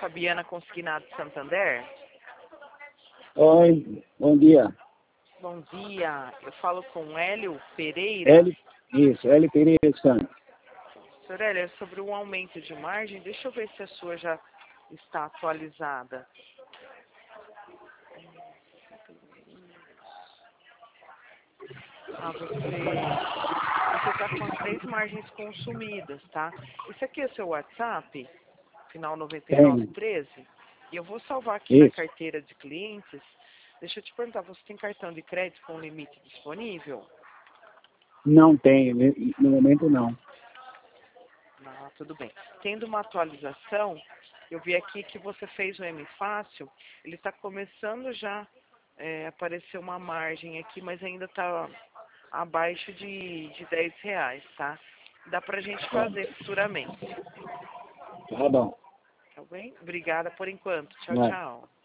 Fabiana Consignado de Santander. Oi, bom dia. Bom dia, eu falo com Hélio Pereira. Hélio Pereira Santos. Senhor Hélio, é sobre um aumento de margem. Deixa eu ver se a sua já está atualizada. Você está com as 3 margens consumidas, tá? Esse aqui é o seu WhatsApp, final 9913, e eu vou salvar aqui na carteira de clientes. Deixa eu te perguntar, você tem cartão de crédito com limite disponível? Não tenho, no momento não. Ah, tudo bem. Tendo uma atualização, eu vi aqui que você fez o M Fácil, ele está começando já a aparecer uma margem aqui, mas ainda está abaixo de R$10, tá? Dá pra gente fazer futuramente. Tá bom. Tá bem? Obrigada por enquanto. Tchau, Vai. tchau.